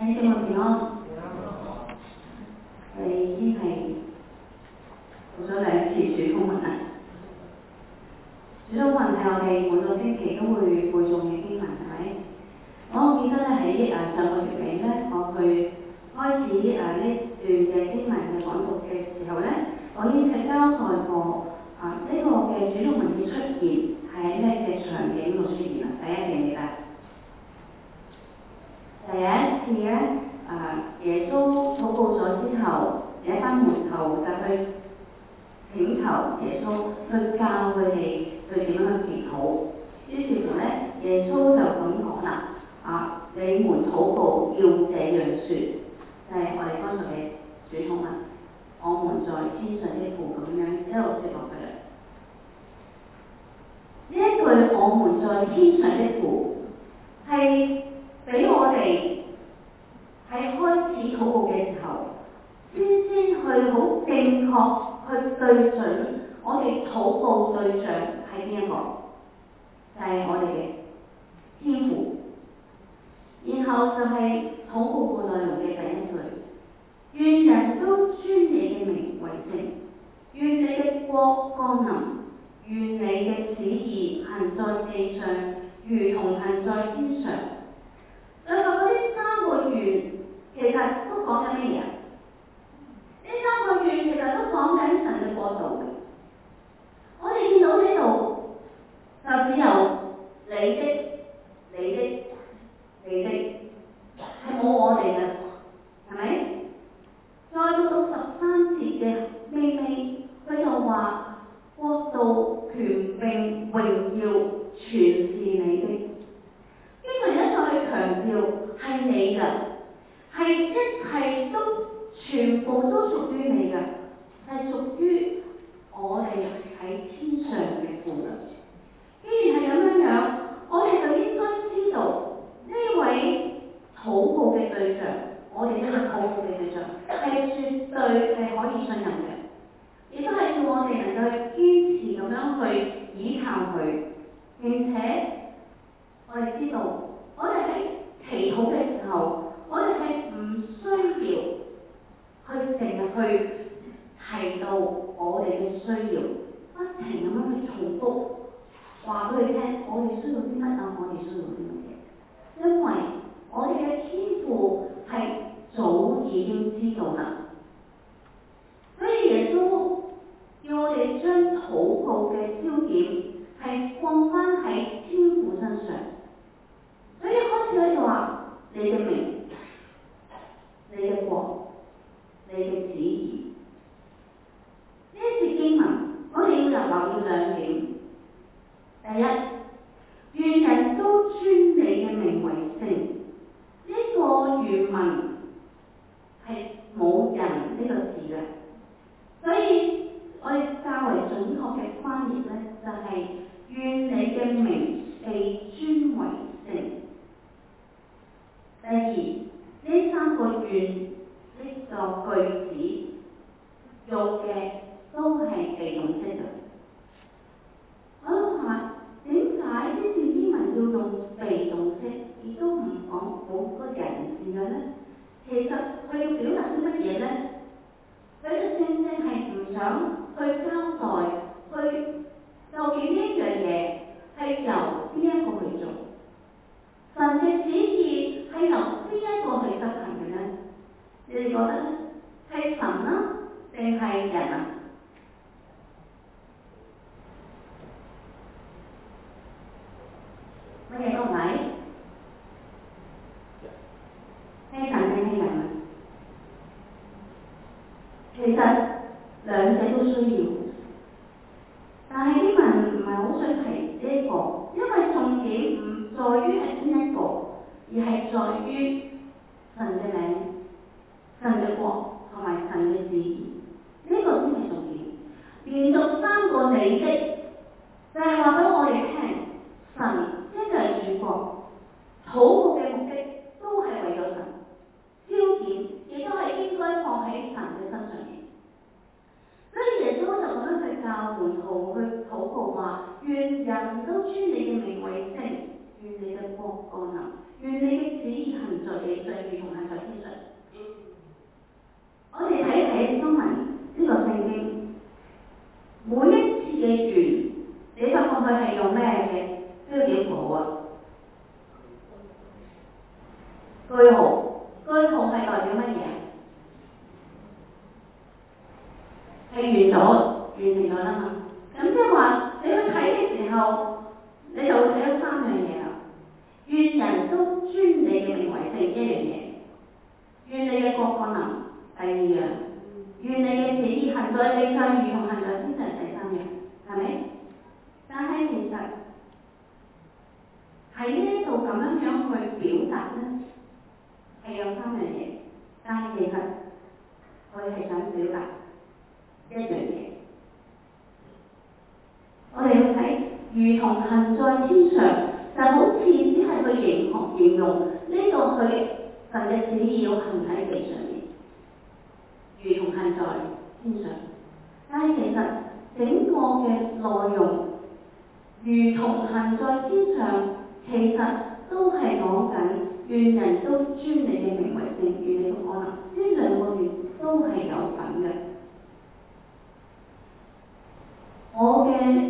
弟兄姊妹平安。我哋已經係做咗2次主禱文啦。主禱文係我哋每個星期都會背誦嘅經文，係咪？我記得咧喺上個月尾咧，我去開始呢段嘅經文嘅講讀嘅時候咧，我已經係交代過呢個嘅主禱文嘅出現係喺咩嘅場景度出現啊？大家記唔記得？第一次咧，耶穌禱告咗之後，有一班門徒就去請求耶穌去教佢哋去點樣去祈禱。於是乎咧，耶穌就咁講啦：你們禱告要這樣説，就係我哋剛才嘅主禱文，我們在天上的父咁樣一路接落去啦。呢一句我們在天上的父係俾我哋喺開始禱告嘅時候，先去好正確去對準我哋禱告對象係邊一個，就係我哋嘅天父。然後就係禱告嘅內容嘅第一句：願人都尊你嘅名為聖，願你嘅國降臨，願你嘅旨意行在地上，如同行在天上。你話嗰啲3個願其實都講緊咩嘢？呢3個願其實都講緊神嘅國度嘅。我哋見到呢度就只有你的，係冇我哋嘅，係咪？再到13節嘅尾，佢就話國度、權柄、榮耀全是你的。呢個一再去強調係你嘅，係一切都全部都屬於你嘅，係屬於我哋喺天上嘅父嘅。既然係咁樣，我哋就應該知道呢位禱告嘅對象，我哋呢個禱告嘅對象係絕對係可以信任嘅，亦都係要我哋能夠堅持咁樣去倚靠佢，並且我哋知道，我哋喺祈禱嘅時候，我哋係唔需要去成日去提到我哋嘅需要，不停咁樣去重複話俾佢聽，我哋需要啲乜啊？我哋需要啲乜嘢？因為我哋嘅天父係早已經知道啦，所以耶穌要我哋將禱告嘅焦點係放翻喺天父身上。所以開始咧就話你嘅名、你嘅國、你嘅旨意。呢一節經文，我哋要留意2點。第一，願人都尊你嘅名為聖。呢個原文係冇人呢個字嘅，所以我哋較為準確嘅翻譯咧，就係願你嘅名被尊為聖。第二，呢3個願呢個句子用嘅都係被動式嘅。我諗下點解呢段經文要用被動式，亦都唔講冇個人字嘅咧？其實佢要表達啲乜嘢咧？佢就正係唔想去交代，去究竟呢一樣嘢係由邊一個去做？神嘅旨意係由邊一個去執行嘅咧？你哋覺得咧？係神啊，定係人啊？乜嘢都唔係，係神定係人啊？其實兩者都需要，但係經文唔係好想提呢一個，因為重點唔在於係邊一個，而係在於神嘅名、神嘅國同埋神嘅旨意，呢個先係重點。連續3個你的，就係話俾我哋聽，神一就係主國，禱告嘅目的都係為咗神，焦點亦都係應該放喺神嘅身上面。所以耶穌就咁樣去教門徒去禱告話：願人都尊你嘅名為聖，願你嘅國降臨，願你嘅旨意行在地上，如同行在句號，句號係代表乜嘢？係完成咗啦嘛。咁即係話你去睇嘅時候，你就會睇到3樣嘢啦。願人都尊你嘅名為聖，1樣嘢；願你嘅國降臨，第2樣；願你嘅旨意行在地上如同行在天上，第3樣，係咪？但係其實喺呢度咁樣去表達呢，係有3樣嘢，但係其實佢係想表達1樣嘢。我哋要睇如同行在天上，就好似只係去形容呢個佢神嘅旨意要行喺地上面，如同行在天上。但係其實整個嘅內容，如同行在天上，其實都係講緊願人都尊你嘅名為聖，願你都可能呢2個願都係有份嘅。我嘅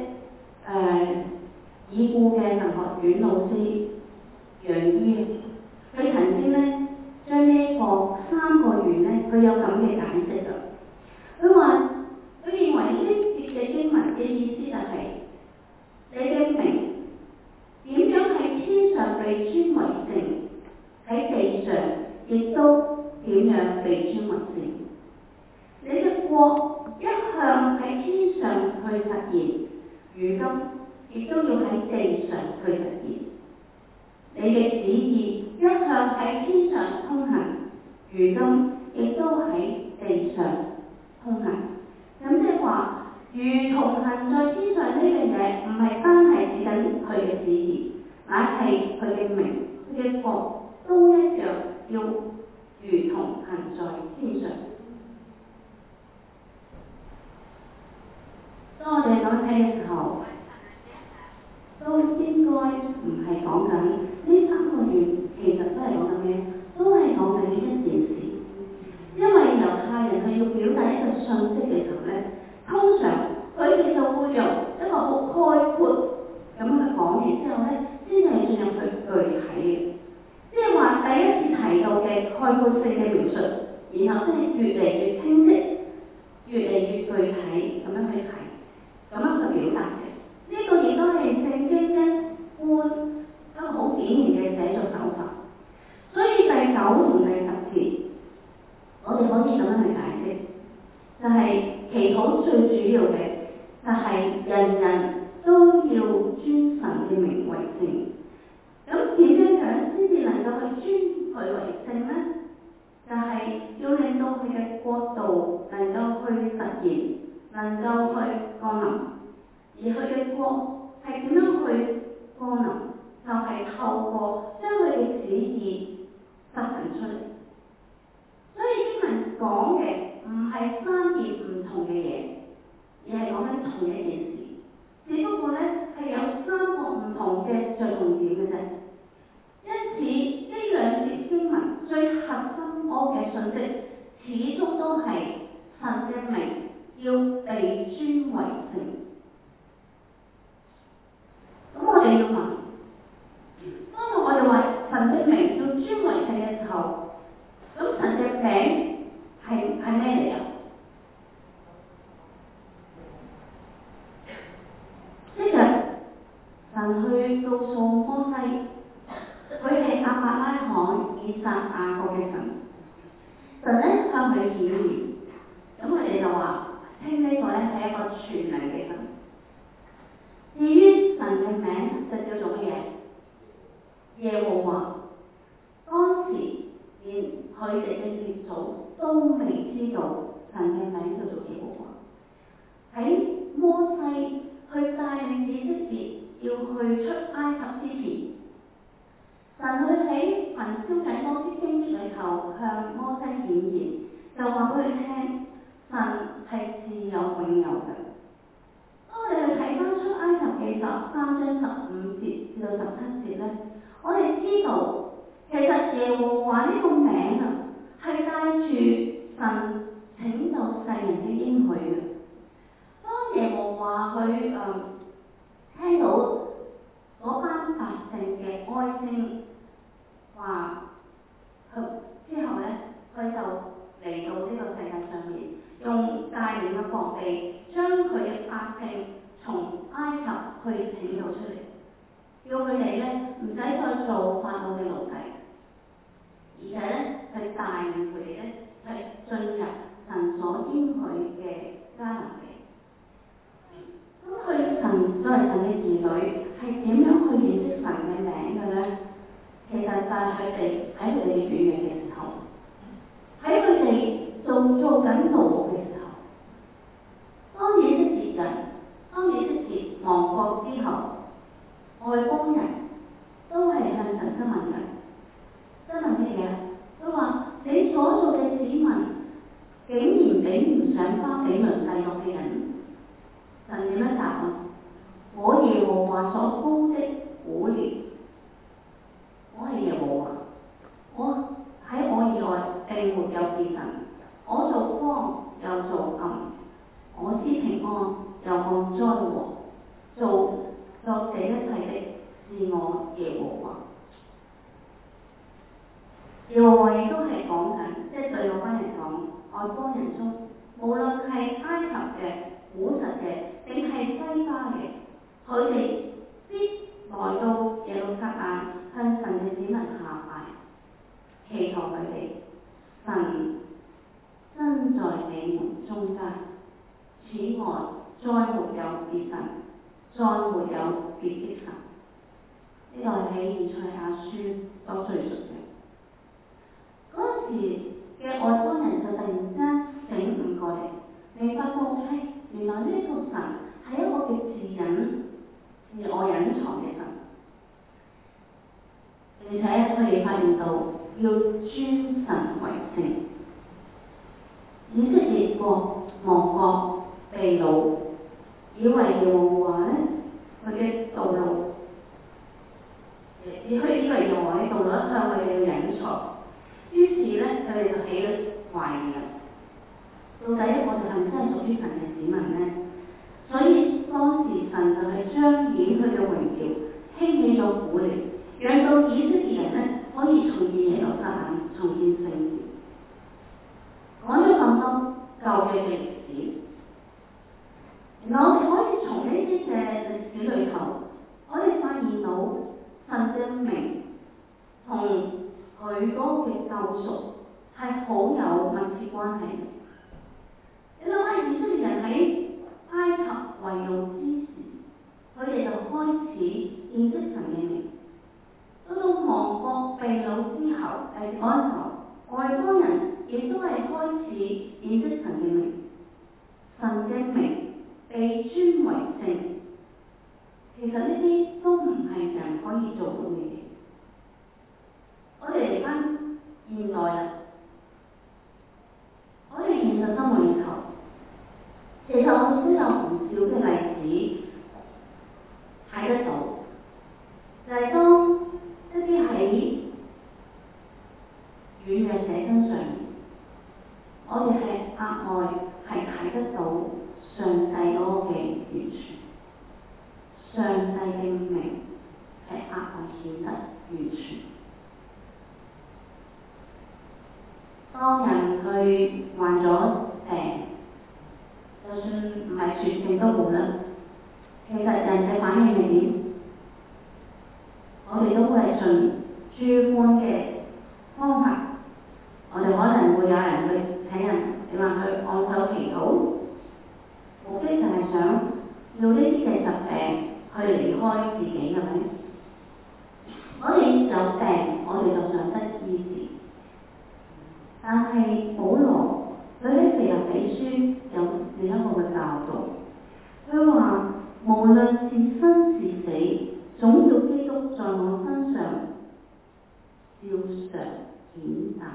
已故嘅神學院老師楊醫，佢曾經咧將呢個3個願咧，佢有咁嘅解釋㗎。佢話佢認為呢節嘅經文嘅意思就係、你嘅名點樣喺天上被尊為聖，喺地上亦都點樣被尊為聖。你嘅國一向喺天上去實現，如今亦都要喺地上去實現。你嘅旨意一向喺天上通行，如今亦都喺地上通行。咁即係話，如同行在天上呢樣嘢，唔係單係指緊佢嘅旨意，乃係佢嘅名、佢嘅國都一樣要如同行在天上。當我哋咁睇嘅時候，都應該唔係講緊呢3個願，其實都係講緊咩？都係講緊一件事。因為猶太人係要表達一個訊息嘅時候咧，通常佢哋就會用一個好概括咁去講完之後咧，先係進入去具體嘅。即係話第一次提到嘅概括性嘅描述，然後先係越嚟越清晰、越嚟越具體咁樣去提。咁樣去表達嘅，呢個亦都係聖經一般一個好典型嘅寫作手法。所以第9同第10節，我哋可以咁樣去解釋，就係祈禱最主要嘅就係人人都要尊神嘅名為聖。咁點樣先至能夠去尊佢為聖呢？就係要令到佢嘅國度能夠去實現。能夠去降臨，而佢嘅國係點樣去降臨？就係透過將佢嘅旨意實行出嚟。所以經文講嘅唔係3件唔同嘅嘢，而係講緊同一件事，只不過咧係有3個唔同嘅着重點嘅啫。因此呢2節經文最核心嘅信息，始終都係神嘅名要被尊為聖。咁我哋要問，當我哋話神嘅名要尊為聖嘅時候，咁神嘅名係咩嚟啊？即係神去告訴摩西，佢係亞伯拉罕、以撒、雅各嘅神。神咧向佢顯現，咁佢哋就話稱呢個咧係一個全能嘅神。至於神嘅名就叫做乜嘢？耶和華。當時連佢哋嘅列祖都未知道神嘅名叫做耶和華。喺摩西去帶領以色列要去出埃及之前，神佢喺焚燒緊嗰啲荊棘裏頭向摩西顯現，就話俾佢聽，神係自有永有嘅。當我哋去睇翻出埃及記13章15節至到17節咧，我哋知道其實耶和華呢個名啊係帶住神拯救世人嘅應許嘅。當耶和華佢聽到嗰班百姓嘅哀聲，話應佢哋咧係進入神所應許嘅迦南地。咁佢神作為神嘅兒女係點樣去認識神嘅名嘅咧？其實就係佢哋喺佢哋軟弱嘅時候，喺佢哋做緊奴僕嘅時候，當以色列人當以色列亡國之後，外邦人都係向神質問嘅，質問乜嘢？佢話：你所做嘅子民，竟然比唔上巴比倫帝國嘅人。神點樣答啊？我耶和華所膏的古列，我係耶和華，我喺我以外並沒有別神，我做光又做暗，我施平安又降災禍，做這一切的是我耶和華。耶和華亦都係講緊，即係對嗰班人講，外邦人中，無論係埃及嘅、古實嘅，定係西巴嘅，佢哋必來到耶路撒冷向神嘅子民下拜，祈求佢哋神真在你們中間，此外再沒有別神，再沒有別的神。呢個係喺以賽亞書所敘述嘅。嗰時嘅外邦人就突然間醒悟過嚟，你發覺原來呢個神係一個嘅自我隱藏嘅神，並且佢哋發現到要尊神為聖。以色列國亡國被擄，以為耶和華咧佢嘅道路，以為耶和華嘅道路一向佢哋要隱藏。於是咧，佢哋就起咗懷疑啦。到底我哋係咪真係屬於神嘅子民呢？所以當時神就係彰顯佢嘅榮耀，興起咗古列，讓到以色列人咧可以重建耶路撒冷，重建聖殿。講咗咁多舊嘅歷史，然後我哋可以從呢啲嘅歷史裏頭，我哋發現到神嘅名同佢嗰個嘅救贖係好有密切關係嘅。你諗下，以色列人喺埃及為奴之時，佢哋就開始認識神嘅名。到亡國被擄之後，嗰陣時候，外邦人亦都係開始認識神嘅名。神嘅名被尊為聖，其實呢啲都唔係人可以做到嘅嘢。我哋嚟翻現代啦，我哋現實生活裏頭，其實我哋都有唔少嘅例子睇得到，就係當一啲喺軟弱者身上，我哋係額外係睇得到上帝嗰個嘅完全，上帝嘅名係額外顯得完全。當人去患咗病，就算唔係絕症都好啦，其實人嘅反應係點？我哋都會係盡諸般嘅方法，我哋可能會有人去請人，你話去按手祈禱，目的就係想要呢啲嘅疾病去離開自己，係咪？我哋有病，我哋就想得醫治。但係保羅佢喺腓立比書有另一個嘅教導，佢話無論是生是死，總要基督在我身上照常顯大。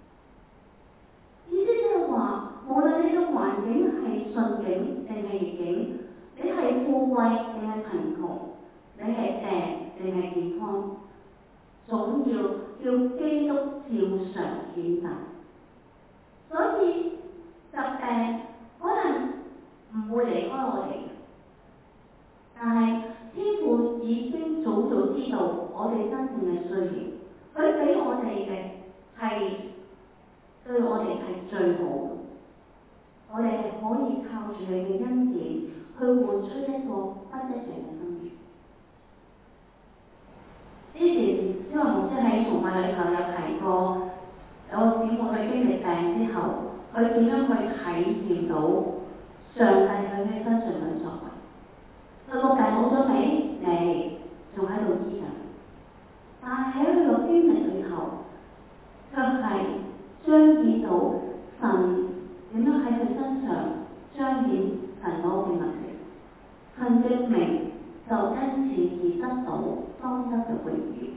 意思即係話，無論你嘅環境係順境定係逆境，你係富貴定係貧窮，你係病定係健康，總要基督照常顯大。所以疾病可能唔會離開我哋，但係天父已經早知道我哋真正嘅需要，佢俾我哋嘅係對我哋係最好，我哋係可以靠住佢嘅恩典去活出一個不一樣嘅生命。之前因為牧師喺崇拜裏頭有提過，有個姊妹去經體驗到上帝喺佢身上嘅作為。佢個病好咗未？未，仲喺度醫緊。但係喺佢個經歷裏頭，卻係彰顯到神點樣喺佢身上彰顯神嗰個能力，神嘅名就因此而得到當得嘅榮耀。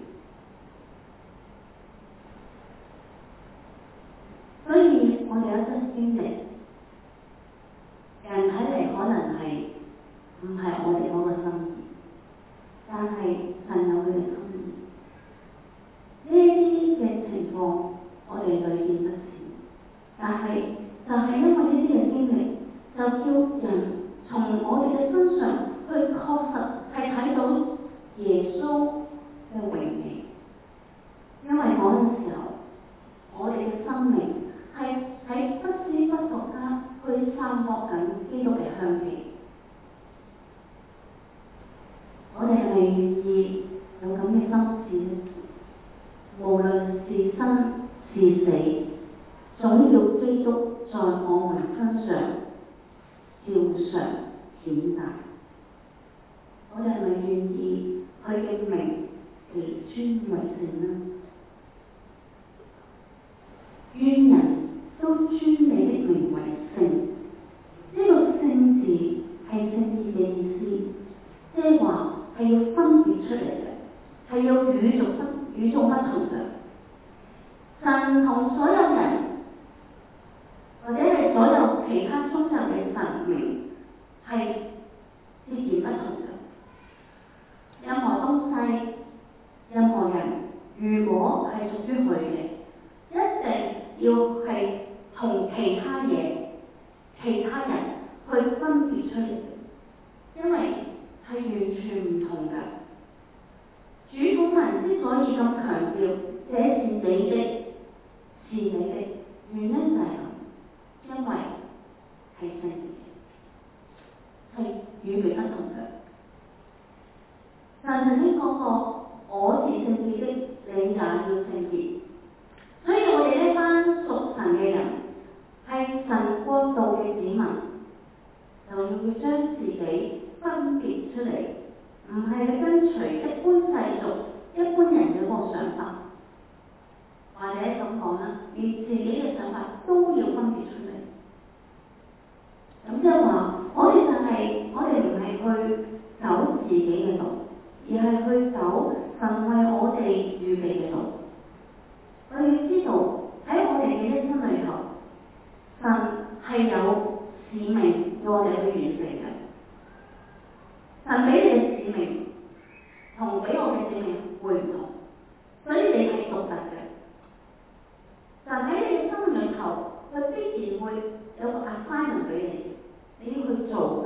所以我哋有一啲經歷，人睇嚟可能係唔係我哋嗰個心意，但係神有佢嘅心意。呢啲嘅情況我哋屢見不鮮，但係就係因為呢啲嘅經歷，就叫人從我哋嘅身上去確實係睇到耶穌嘅榮美。因為嗰陣時候，我哋嘅生命係喺不知不覺間去散播緊基督嘅香氣。我哋係咪願意有咁嘅心志呢？無論是生是死，總要基督在我們身上照常顯大。我哋係咪願意佢嘅名其尊為聖呢？願人都尊你的名為聖。呢個聖字係聖潔嘅意思，即係話係要分別出嚟嘅，係要與眾不同嘅。神同所有人或者係所有其他宗教嘅神明係截然不同嘅。任何東西、任何人，如果係屬於佢嘅，一定要係同其他嘢、其他人去分別出嚟嘅，因為係完全唔同嘅。主禱文之所以咁強調這是你的，是你的，原因就係咁，因為係聖潔，係與別不同嘅。但係呢個我是聖潔的，你也要聖潔。所以我哋呢班屬神嘅人，係神國度嘅子民，就要將自己分別出嚟，唔係去跟隨一般世俗、一般人嘅嗰個想法，或者咁講啦，連自己嘅想法都要分別出嚟。咁即係話，我哋唔係去走自己嘅路，而係去走神為我哋預備嘅路。我哋要知道喺我哋嘅一生裏頭，神係有使命要我哋去完成嘅。神俾你嘅使命同俾我嘅使命會唔同，所以你係獨特嘅。神喺你嘅生命裏頭，佢必然會有個 assignment 俾你，你要去做嘅。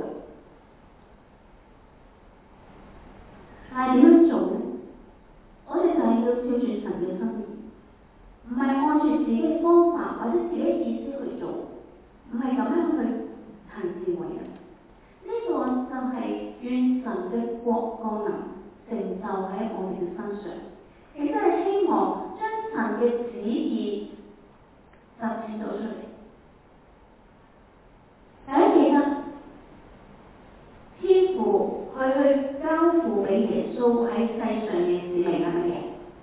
但係點樣做呢？我哋就係要照住神嘅心意，唔係按住自己嘅方法或者自己嘅意思去做，唔係咁樣去行事為人。呢個就係願神嘅國降臨成就喺我哋嘅身上，亦都係希望將神嘅旨意實踐到出嚟。大家記得天父去交付俾耶穌喺世上嘅使命係乜嘢？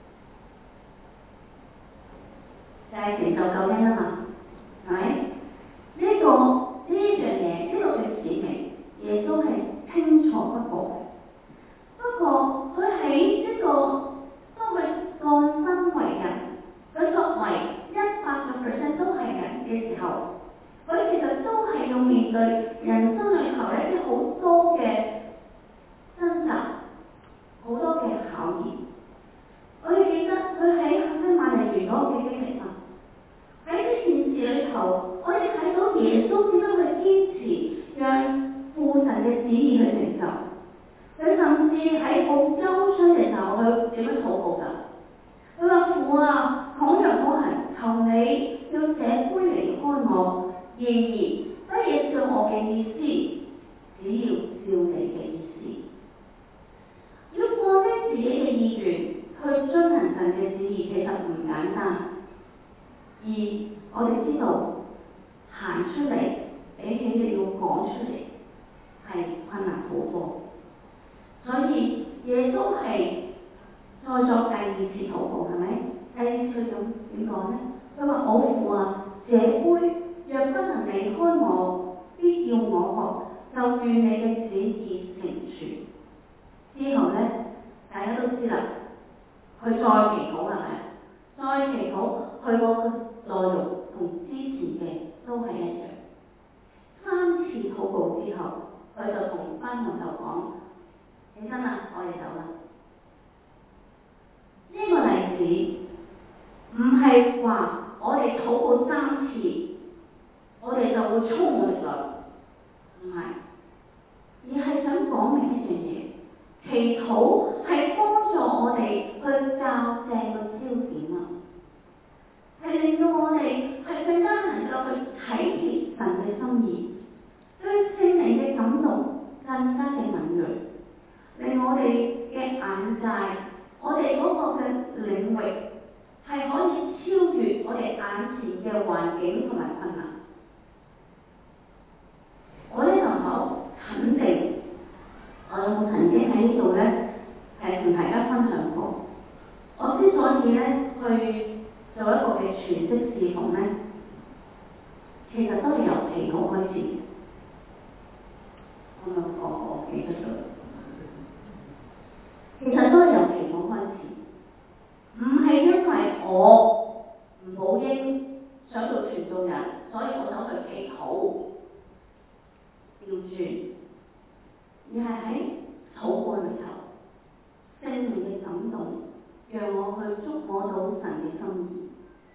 就係成就救恩啊嘛，係咪？呢樣嘢，呢個嘅使命，耶穌係清楚不過嘅。不過佢喺當佢降生為人，佢作為100%都係人嘅時候，佢其實都係要面對人生裏頭一啲好多嘅掙扎，好多嘅考驗。我哋記得佢喺客西馬尼園嗰個嘅經歷嘛，喺呢件事裏頭，我哋睇到耶穌點樣去堅持，讓父神嘅旨意去成就。佢甚至喺好憂傷嘅時候，佢點樣禱告㗎？佢話：父啊，倘若可行，求你要這杯離開我，然而不要照我嘅意思，只要照你嘅意思。要放低自己嘅意願去遵行神嘅旨意，其實唔簡單。而我哋知道行出嚟，比起你要講出嚟係困難好多。所以耶穌係再作第二次禱告，係咪？第二次佢點講呢？佢話：我父啊，這杯若不能離開我，必要我喝，就願你嘅旨意成全。之後呢，大家都知啦，佢再祈禱係咪？再祈禱，佢個內容同之前嘅都係一樣。3次禱告之後，佢就同班門徒講：起身啦，我哋走啦。呢個例子唔係話我哋禱告3次，我哋就會充滿力量，唔係，而係想講明一樣嘢。祈禱係幫助我哋去校正個焦點啊，係令到我哋係更加能夠去體貼神嘅心意，對聖靈嘅感動更加嘅敏銳，令我哋嘅眼界，我哋嗰個嘅領域係可以超越我哋眼前嘅環境同埋困難。我呢就好肯定，我有冇曾經喺呢度呢同大家分享過？我之所以呢去做一個嘅全職侍奉呢，其實都係由祈禱開始。我有講過，我記得咗。其實都係由祈禱開始，唔係因為我吳寶英想做傳道人，所以我走去祈禱調轉，而係喺禱告裏頭，聖靈嘅感動，讓我去觸摸到神嘅心意。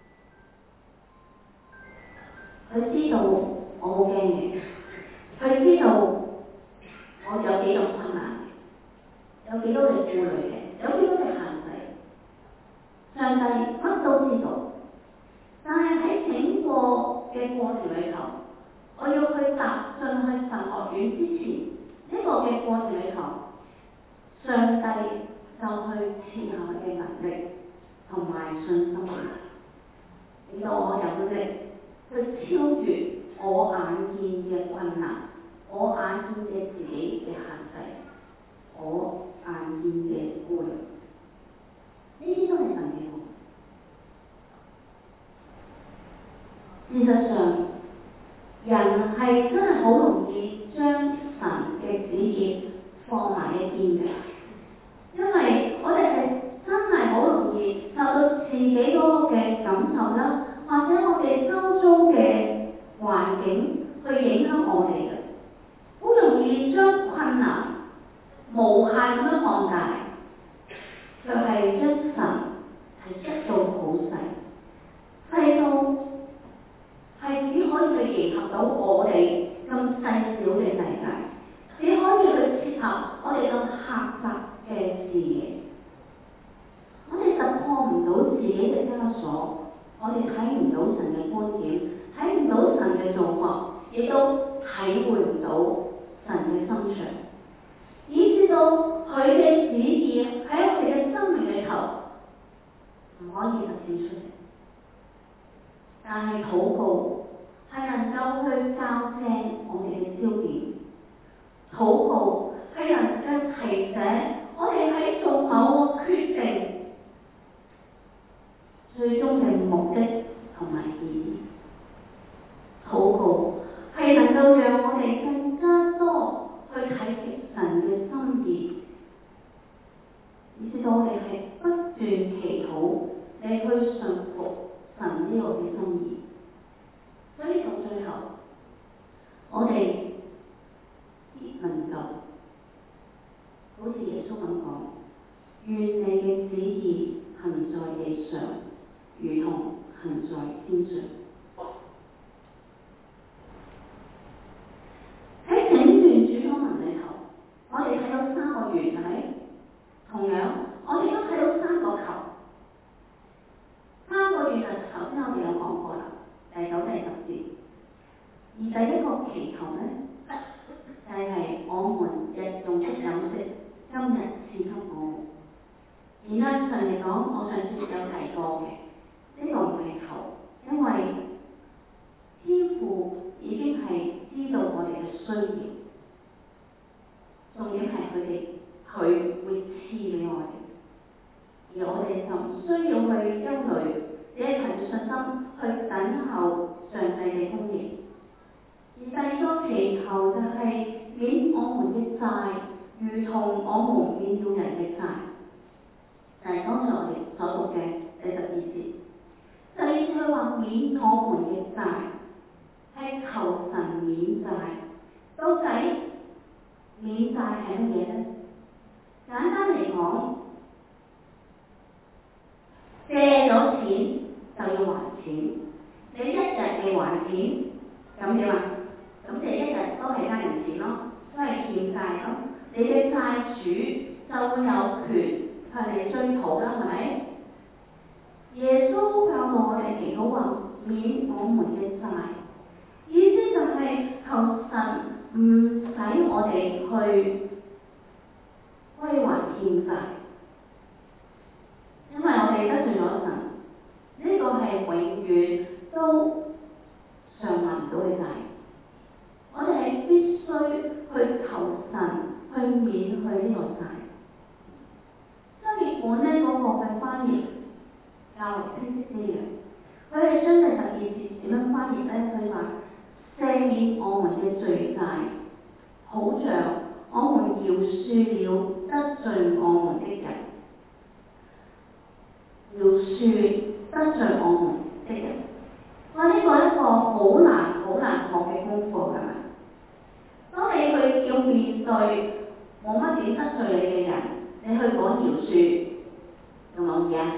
佢知道我好驚嘅，佢知道我有幾咁困難，有幾多嘅顧慮嘅，有幾多嘅限制。上帝乜都知道，但係喺整個嘅過程裏頭，我要去踏進去神學院之前，呢個嘅過程裏頭，上帝就去賜下嘅能力同埋信心，令到我有力去超越我眼見嘅困難，我眼見嘅自己嘅限制，我眼見嘅顧慮，呢啲都係神嘅好。事實上，人係真係好容易將神嘅旨意放埋一邊嘅，因為我哋係真係好容易受到自己嗰個嘅感受啦，或者我哋周遭嘅環境去影響我哋嘅，好容易將困難無限咁樣放大，就係將神係縮到好細，細到係只可以去迎合到我哋咁細小嘅世界，只可以去切合我哋咁狹窄嘅視野。我哋突破唔到自己嘅枷鎖，我哋睇唔到神嘅觀點，睇唔到神嘅做法，亦都體會唔到神嘅心腸，以至到佢嘅旨意喺我哋嘅生命裏頭唔可以實踐出嚟。但係禱告係能夠去校正我哋嘅焦點，禱告係能夠提醒我哋喺做某個決定最終嘅目的同埋意義。禱告係能夠讓我哋更加多去體貼神嘅心意，以至到我哋係不斷祈禱嚟去順服神呢個嘅心意。所以到最後，我哋必能夠好似耶穌咁講：願你嘅旨意行在地上，如同行在天上。喺整段主禱文裏頭，我哋睇到3個圓，係咪？同樣，我哋都睇到3個球。3個圓就頭先我哋有講過啦，第9、第10節。而第一個祈求呢，就係我們日用的飲食，今日賜給我們。而呢上嚟講，我上次有提過嘅，呢個唔係求，因為免了人嘅債，就係剛才我哋所讀嘅第12節。第二節佢話免我們嘅債，係求神免債。到底免債係乜嘢呢？簡單嚟講，借咗錢就要還錢，你一日未還錢，咁點啊？咁你一日都係呃人錢咯，都係欠債咯。你嘅債主就會有權向你追討啦，係咪？耶穌教導我哋祈禱話免我們嘅債，意思就係求神唔使我哋去歸還欠債，因為我哋得罪咗神，呢個係永遠都償還唔到嘅債。我哋係必須去求神去免去呢個債。新譯本呢嗰個嘅翻譯較為清晰啲嘅，佢哋將第12節點樣翻譯呢？佢話赦免我們嘅罪債，好像我們饒恕了得罪我們的人，饒恕得罪我們的人。哇！呢個一個好難學嘅功課，係咪？當你去要面對冇乜點得罪你嘅人，你去講饒恕，容唔容易啊？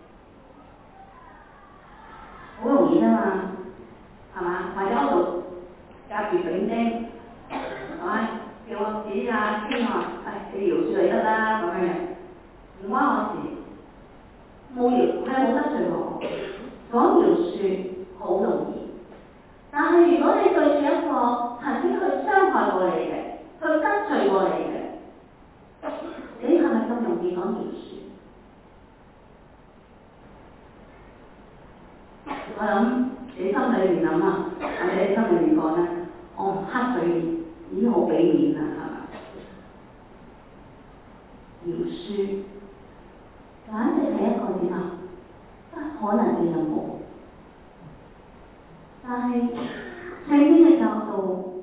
好容易啫嘛，係嘛？或者我度夾住餅丁，係咪？叫我指啊邊個？你饒恕就得啦，咁樣嘅，唔關我事。冇饒，係冇得罪我。講饒恕好容易，但係如果你對住一個曾經去傷害過你嘅，去得罪過你嘅，你係咪咁容易講饒恕？我諗你心裏面諗啊，或者你心裏面講咧，我唔黑嘴面已經好俾面啦，係嘛？饒恕簡直係一個點啊？不可能嘅任務。但係聖經嘅教導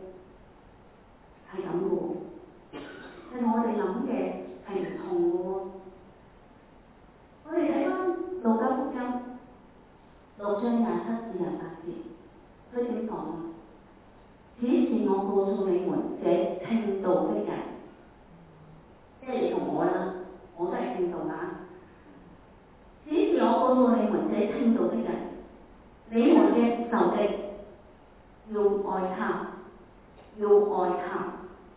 係咁嘅喎，係同我哋諗嘅係唔同嘅喎。我哋睇翻路加福音6章27至28節，佢點講啊？只是我告訴你們，這聽道的人，即係你同我啦，我都係聽道㗎。只是我告訴你們，這聽道的人，你們嘅仇敵要愛他，要愛他；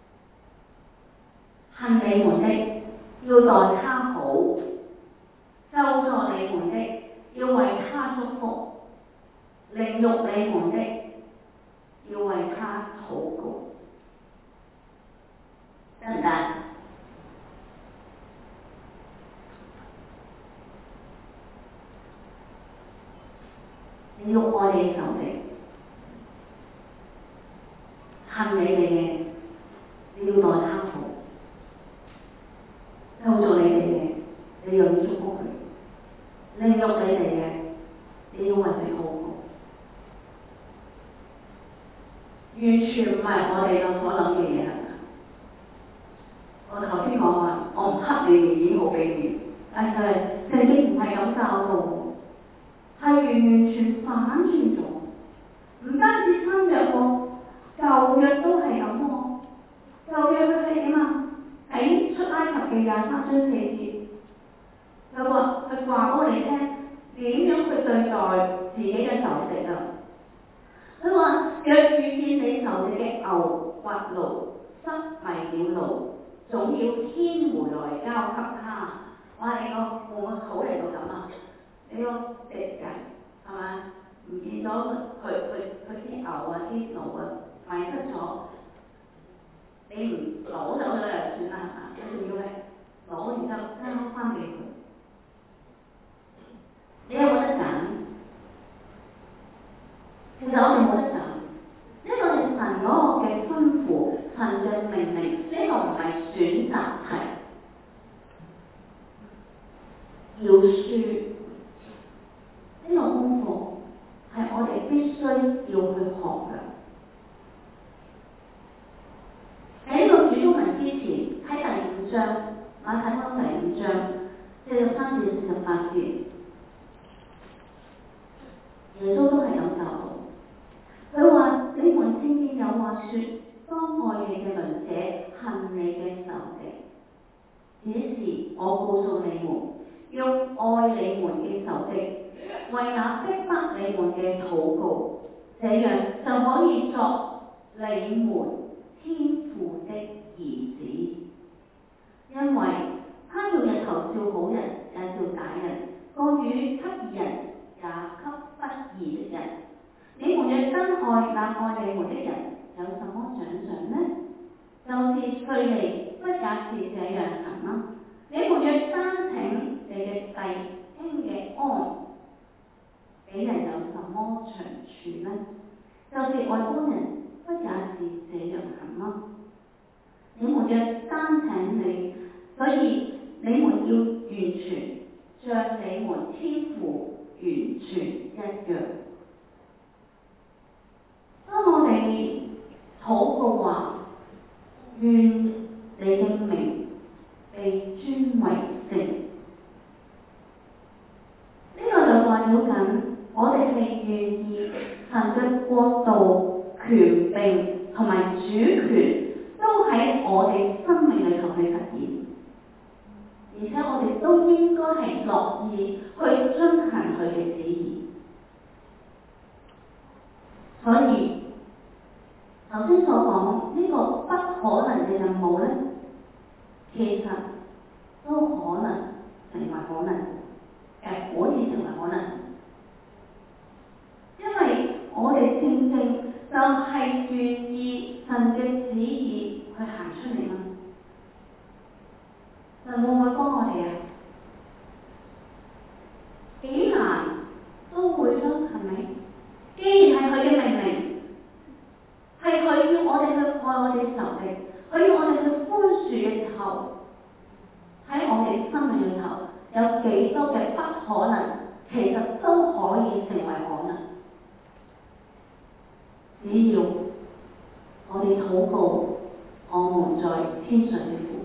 恨你們的要待他好，咒詛你們的要為他祝福，凌辱你們的要為他禱告。得唔得？你要愛你嘅仇敵，恨你哋嘅，你要待他好；咒詛你哋嘅，你又要祝福佢；凌辱你哋嘅，你要為佢禱告。完全唔係我哋所諗嘅嘢，係咪？我頭先講話，我唔黑你已經好俾面，但係聖經唔係咁教導，係完全反轉咗。唔單止新約喎，舊約都係咁喎。舊約佢係點啊？喺出埃及嘅23章4節，佢話俾我哋聽點樣去對待自己嘅仇敵啊！佢話若遇見你仇敵嘅牛或驢失迷了路，總要牽回來交給他。哇！你個換個口嚟到咁啊！你個敵人係咪唔見咗佢啲牛啊啲驢啊迷失咗？你唔攞走咗就算啦，係嘛？你仲要係攞然之後交翻俾佢，你有冇得揀？其實我哋冇得揀，呢個係神嗰個嘅吩咐，神嘅命令，呢個唔係選擇題。饒恕呢個功課係我哋必須要去學嘅。喺呢個主禱文之前，喺第5章馬太 43至48節，耶穌都係咁教導。佢話：你們聽見有話說，當愛你嘅鄰者，恨你嘅仇敵。這時我告訴你們，要愛你們嘅仇敵，為那逼迫你們嘅禱告，這樣就可以作你們天父的兒子。因為他要日頭照好人，也照歹人，降雨給義人，也給不義的人。你們若真愛那愛你們的人，有什麼獎賞呢？就是稅吏不也是這樣行嗎？你們若單請你嘅弟兄嘅安，俾人有什麼長處呢？就是外邦人不也是這樣行嗎？你們若單請你，所以你們要完全，像你們天父完全一樣。當我哋禱告話，願你嘅名被尊為聖，呢個就代表緊我哋係願意神嘅國度、權柄同埋主權都喺我哋生命裏頭去實現，而且我哋都應該係樂意去遵行佢嘅旨意。所以頭先所講呢個不可能嘅任務呢，其實都可能成為可能，可以成為可能，因為我哋正正就係願意神嘅旨意去行出嚟嘛。神會唔會幫我哋啊？幾難都會啦，係咪？既然係佢嘅命令，係佢要我哋去愛我哋仇敵，佢要我哋去寬恕嘅時候，喺我哋生命裏頭有幾多嘅不可能，其實都可以成為可能。只要我哋禱告，我們在天上嘅父。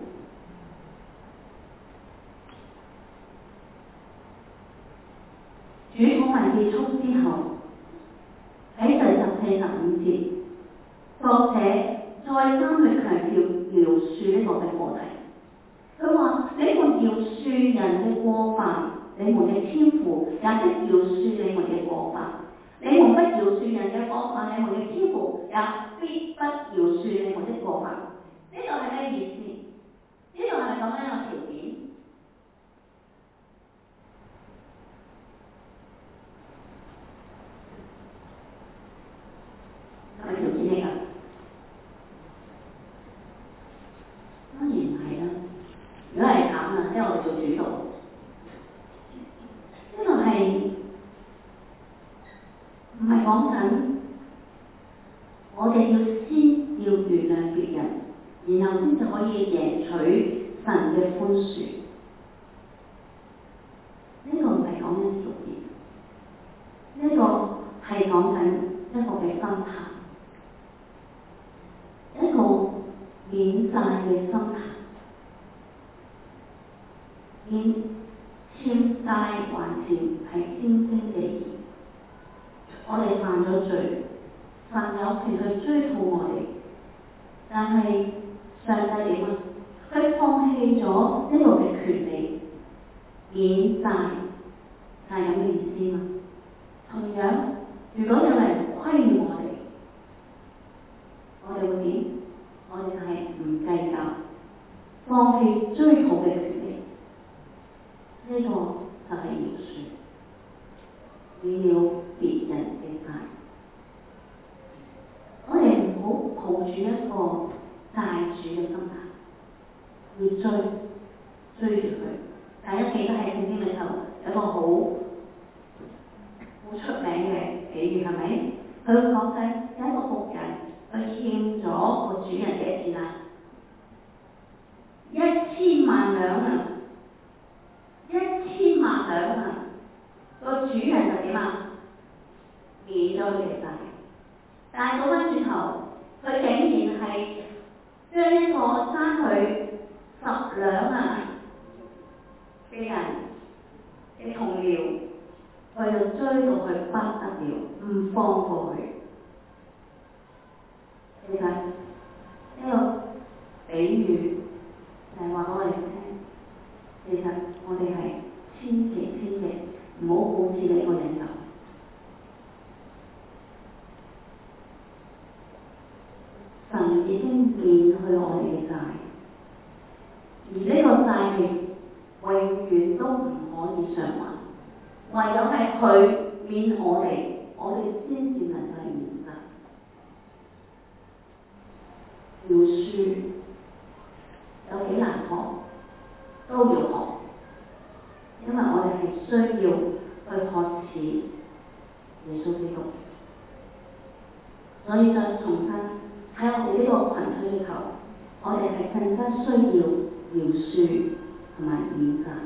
主禱文結束之後，喺第14、15節，作者再三去強調饒恕呢個嘅課題。佢話：你們饒恕人嘅過犯，你們嘅天父也必饒恕你們嘅過犯；你們不饒恕人嘅過犯，你們嘅天父也必不饒恕你們的過犯。呢度係咩意思？呢度係咪講緊一個條件？係咪條件嚟㗎？當然唔係啦。如果係咁啊，即係我哋做主導。呢度係唔係講緊我哋要先要原諒別人，然後先至可以贏取神嘅寬恕？呢個唔係講緊條件，呢個係講緊一個嘅心態。一個免債嘅心態，欠債還錢係天經地義。我哋犯咗罪，神有權去追討我哋，但係上帝點啊？佢放棄咗呢個嘅權利，免債係咁嘅意思嘛？同樣，如果有人虧我哋，我哋會點？我哋係唔計較，放棄追討嘅權利，呢個就係饒恕，免了別人嘅債。我哋唔好抱住一個債主嘅心態，要追住佢。大家記得喺聖經裏頭有一個好出名嘅比喻，係咪？佢講緊有一個僕人。佢欠咗個主人幾多錢啊？1000萬兩啊！1000萬兩啊！個主人就點啊？免咗佢嘅債。但係倒翻轉頭，佢竟然係將一個爭佢10兩啊嘅嘅人嘅同僚，佢就追到佢不得了，唔放過佢。其實呢個比喻就係話俾我哋聽，其實我哋係千祈唔好好似呢個人咁。神已經免去我哋嘅債，而呢個債係永遠都唔可以償還，唯有係佢免我哋先至能夠免債。饒恕有幾難學，都要學，因為我哋係需要去學似耶穌基督。所以再重新喺我哋呢個群體裏頭，我哋係更加需要饒恕同埋免債。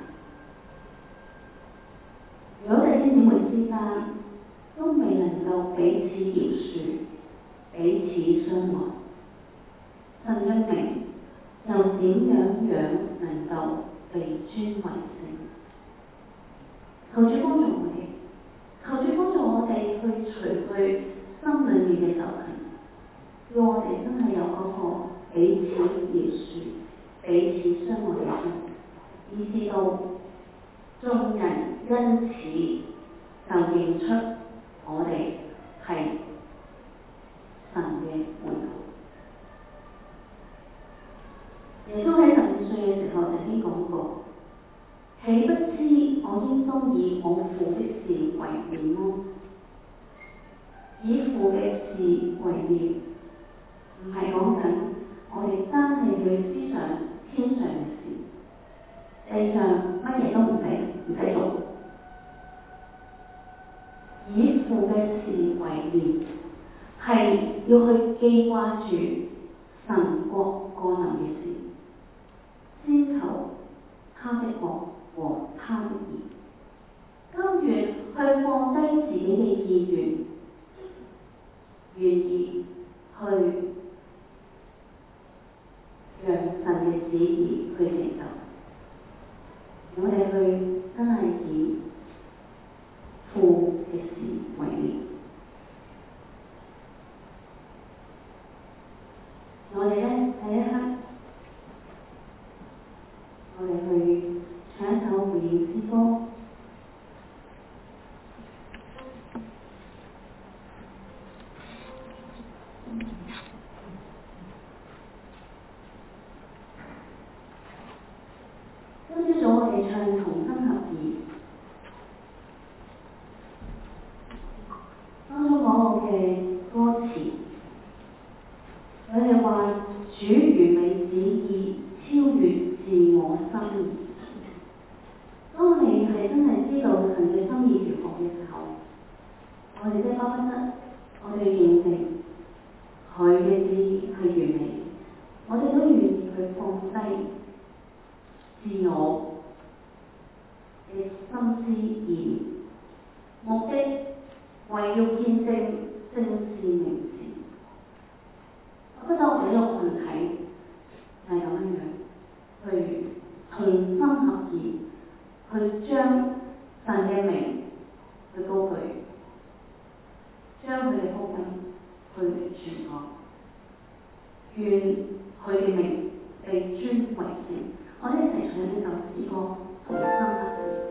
如果弟兄姊妹之間都未能夠彼此饒恕、彼此相愛，神嘅名又點樣能夠被尊為聖？求主幫助我哋，求主幫助我哋去除去心裏面嘅仇恨，要我哋真係有嗰個彼此饒恕、彼此相愛嘅心，以至到眾人因此就認出我哋係神嘅門徒。耶穌喺12歲嘅時候曾經講過：豈不知我應當以我父的事為念麼？以父嘅事為念，唔係講緊我哋單係去思想天上嘅事，地上乜嘢都唔使做。以父嘅事為念，係要去記掛住神國降臨嘅事，先求他的國和他的義，甘願去放低自己嘅意願，願意去讓神嘅旨意去成就。我哋去真係以父嘅事為念。我哋呢，第一刻，我哋去唱一首回應詩歌。今朝早我哋唱同心合意，當中講嘅歌詞，佢哋話主完美旨意超越自我心意。當你係真係知道神嘅心意如何嘅時候，我哋真係巴不得，我哋認定佢嘅旨意係完美，我哋都願意去放低自我嘅心思意念，目的為要見證正是名字。我覺得我哋呢個群體就係咁樣去同心合意，去將神嘅名去高舉，將佢嘅福音去傳講，願佢嘅名被尊為聖。我哋一齊唱呢首詩歌，同心合意。